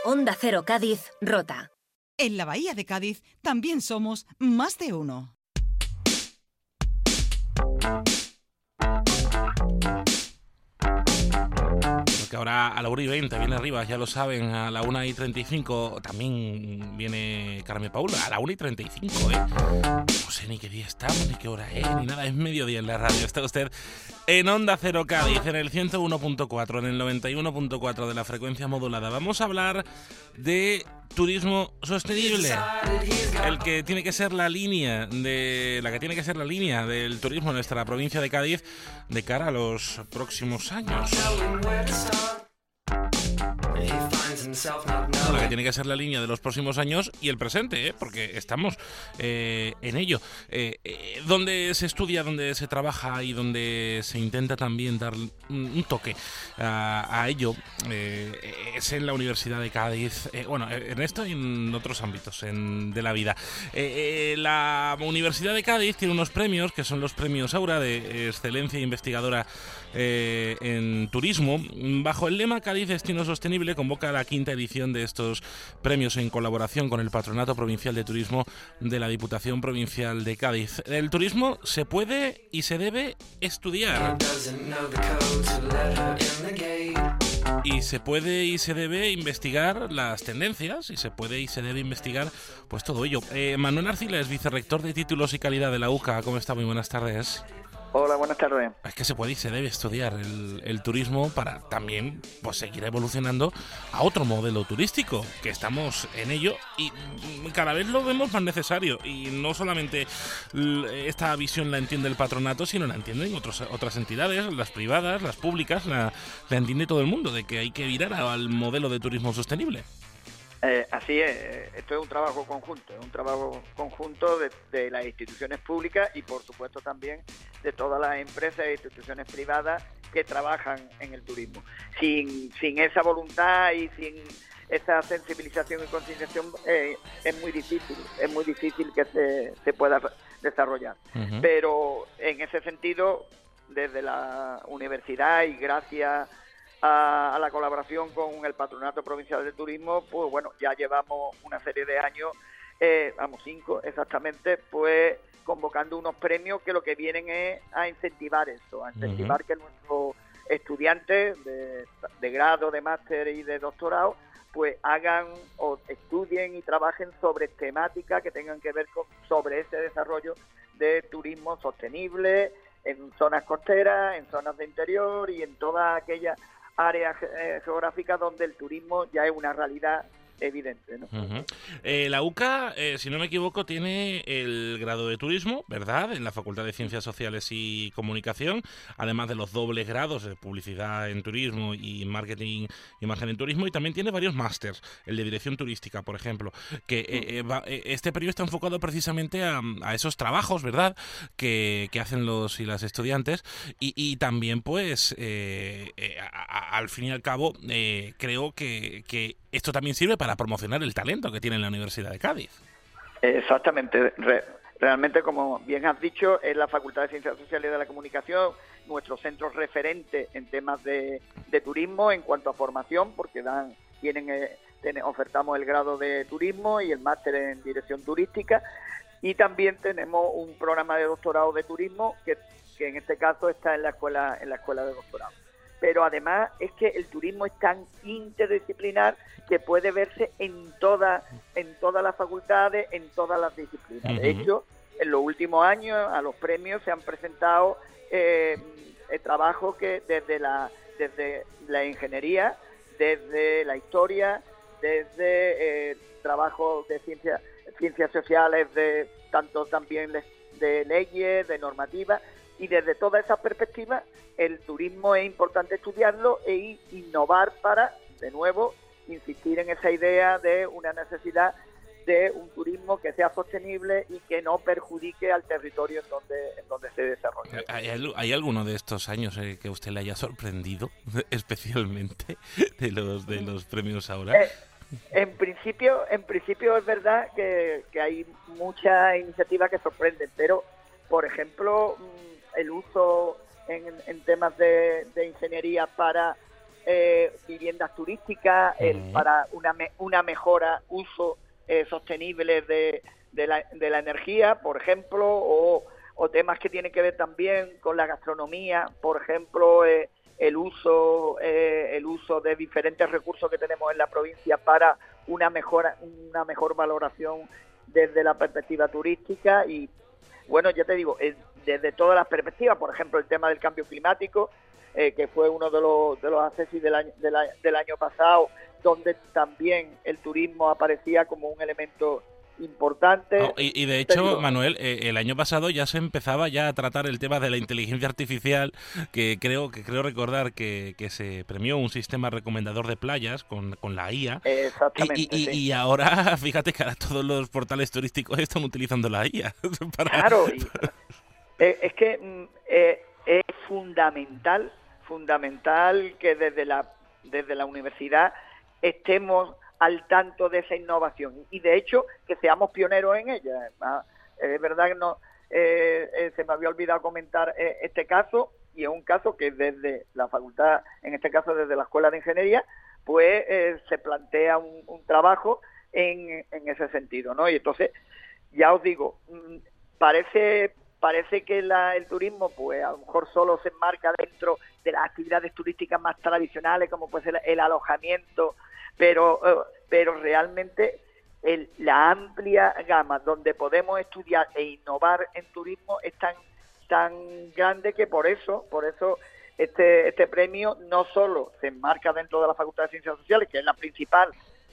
Onda Cero Cádiz, Rota. En la Bahía de Cádiz también somos más de uno. Porque ahora a la 1:20 viene arriba, ya lo saben, a la 1:35 también viene Carmen Paula, a la 1:35, No sé ni qué día estamos, ni qué hora es, ni nada, es mediodía en la radio. Está usted en Onda Cero Cádiz, en el 101.4, en el 91.4 de la frecuencia modulada. Vamos a hablar de turismo sostenible, el que tiene que ser la línea del turismo en nuestra provincia de Cádiz de cara a los próximos años. La que tiene que ser la línea de los próximos años y el presente, porque estamos en ello. Donde se estudia, donde se trabaja y donde se intenta también dar un toque a ello es en la Universidad de Cádiz. En esto y en otros ámbitos de la vida. La Universidad de Cádiz tiene unos premios que son los premios Aura de excelencia investigadora en turismo. Bajo el lema Cádiz Destino Sostenible convoca la 5ª edición de estos premios en colaboración con el Patronato Provincial de Turismo de la Diputación Provincial de Cádiz. El turismo se puede y se debe estudiar. Y se puede y se debe investigar las tendencias, y se puede y se debe investigar pues todo ello. Manuel Arcila es vicerrector de Títulos y Calidad de la UCA. ¿Cómo está? Muy buenas tardes. Hola, buenas tardes. Es que se puede y se debe estudiar el turismo para también pues seguir evolucionando a otro modelo turístico, que estamos en ello y cada vez lo vemos más necesario. Y no solamente esta visión la entiende el patronato, sino la entienden otras entidades, las privadas, las públicas, la entiende todo el mundo, de que hay que virar al modelo de turismo sostenible. Así es, esto es un trabajo conjunto de las instituciones públicas y por supuesto también de todas las empresas e instituciones privadas que trabajan en el turismo. Sin esa voluntad y sin esa sensibilización y concienciación es muy difícil que se pueda desarrollar. Uh-huh. Pero en ese sentido, desde la universidad y gracias a la colaboración con el Patronato Provincial de Turismo, pues bueno, ya llevamos una serie de años, 5 exactamente, pues convocando unos premios que lo que vienen es a incentivar eso, a incentivar uh-huh. que nuestros estudiantes de grado, de máster y de doctorado, pues hagan o estudien y trabajen sobre temáticas que tengan que ver sobre ese desarrollo de turismo sostenible en zonas costeras, en zonas de interior y en todas aquellas áreas geográficas donde el turismo ya es una realidad evidente, ¿no? Uh-huh. La UCA, si no me equivoco, tiene el grado de turismo, ¿verdad?, en la Facultad de Ciencias Sociales y Comunicación, además de los dobles grados de publicidad en turismo y marketing y imagen en turismo, y también tiene varios másters, el de dirección turística, por ejemplo, que este periodo está enfocado precisamente a esos trabajos, ¿verdad?, que hacen los y las estudiantes, y también, pues, al fin y al cabo, creo que esto también sirve para promocionar el talento que tiene la Universidad de Cádiz. Exactamente. Realmente, como bien has dicho, es la Facultad de Ciencias Sociales y de la Comunicación nuestro centro referente en temas de turismo en cuanto a formación, porque ofertamos el grado de turismo y el máster en dirección turística, y también tenemos un programa de doctorado de turismo que en este caso está en la escuela de doctorado. Pero además es que el turismo es tan interdisciplinar que puede verse en todas las facultades, en todas las disciplinas. Uh-huh. De hecho, en los últimos años a los premios se han presentado trabajos que desde la ingeniería, desde la historia, desde trabajos de ciencias sociales, de tanto también de leyes, de normativas, y desde todas esas perspectivas el turismo es importante estudiarlo e innovar para, de nuevo, insistir en esa idea de una necesidad de un turismo que sea sostenible y que no perjudique al territorio en donde se desarrolla. ¿Hay alguno de estos años que usted le haya sorprendido especialmente de los premios ahora? En principio es verdad que hay muchas iniciativas que sorprenden, pero, por ejemplo, el uso en temas de ingeniería para viviendas turísticas, para una mejora, uso sostenible de la energía, por ejemplo, o temas que tienen que ver también con la gastronomía, por ejemplo, el uso de diferentes recursos que tenemos en la provincia para una mejor valoración desde la perspectiva turística. Y bueno, ya te digo, desde todas las perspectivas, por ejemplo, el tema del cambio climático, que fue uno de los asesis del año pasado, donde también el turismo aparecía como un elemento importante. Y de hecho, Manuel, el año pasado ya se empezaba ya a tratar el tema de la inteligencia artificial, que creo recordar que se premió un sistema recomendador de playas con la IA. Exactamente. Y ahora, fíjate que ahora todos los portales turísticos están utilizando la IA. Claro, es que es fundamental que desde la universidad estemos al tanto de esa innovación y de hecho que seamos pioneros en ella. Es verdad que se me había olvidado comentar este caso, y es un caso que desde la facultad, en este caso desde la Escuela de Ingeniería, pues se plantea un trabajo en ese sentido, ¿no? Y entonces, ya os digo, parece que el turismo, pues a lo mejor solo se enmarca dentro de las actividades turísticas más tradicionales, como puede ser el alojamiento, pero realmente la amplia gama donde podemos estudiar e innovar en turismo es tan grande que por eso este premio no solo se enmarca dentro de la Facultad de Ciencias Sociales, que es la principal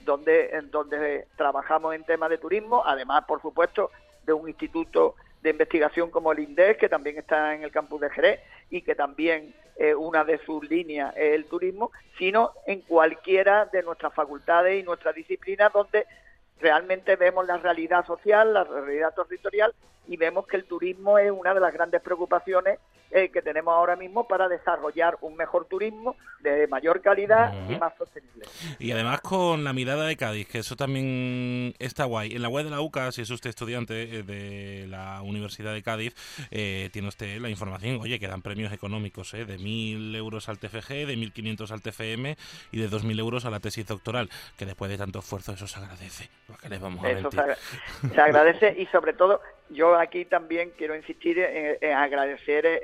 donde trabajamos en temas de turismo, además, por supuesto, de un instituto de investigación como el INDES, que también está en el campus de Jerez y que también una de sus líneas es el turismo, sino en cualquiera de nuestras facultades y nuestras disciplinas donde realmente vemos la realidad social, la realidad territorial, y vemos que el turismo es una de las grandes preocupaciones que tenemos ahora mismo para desarrollar un mejor turismo de mayor calidad y más sostenible. Y además con la mirada de Cádiz, que eso también está guay. En la web de la UCA, si es usted estudiante de la Universidad de Cádiz, tiene usted la información. Oye, que dan premios económicos, de 1.000 euros al TFG, de 1.500 al TFM y de 2.000 euros a la tesis doctoral, que después de tanto esfuerzo eso se agradece. Porque les vamos a mentir. Se agradece, y sobre todo yo aquí también quiero insistir en agradecer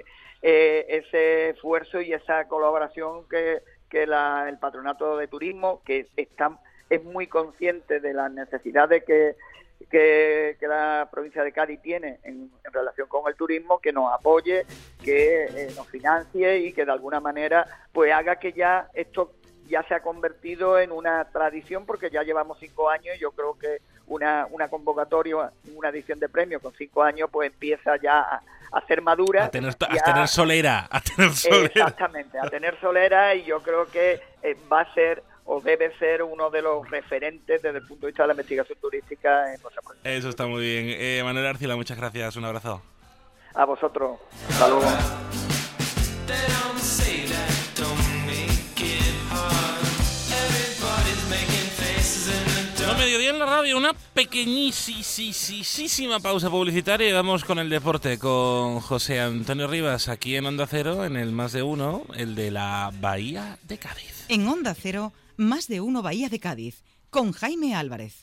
ese esfuerzo y esa colaboración que el Patronato de Turismo, que es muy consciente de las necesidades que la provincia de Cádiz tiene en relación con el turismo, que nos apoye, que nos financie y que de alguna manera pues haga que ya esto ya se ha convertido en una tradición, porque ya llevamos 5 años y yo creo que una convocatoria, una edición de premios con 5 años, pues empieza ya a ser madura. A tener solera. Exactamente, a tener solera, y yo creo que va a ser o debe ser uno de los referentes desde el punto de vista de la investigación turística en nuestra provincia. Eso está muy bien. Manuel Arcila, muchas gracias, un abrazo. A vosotros, hasta luego. Mediodía en la radio, una pequeñísima pausa publicitaria y vamos con el deporte, con José Antonio Rivas, aquí en Onda Cero, en el Más de Uno, el de la Bahía de Cádiz. En Onda Cero, Más de Uno Bahía de Cádiz, con Jaime Álvarez.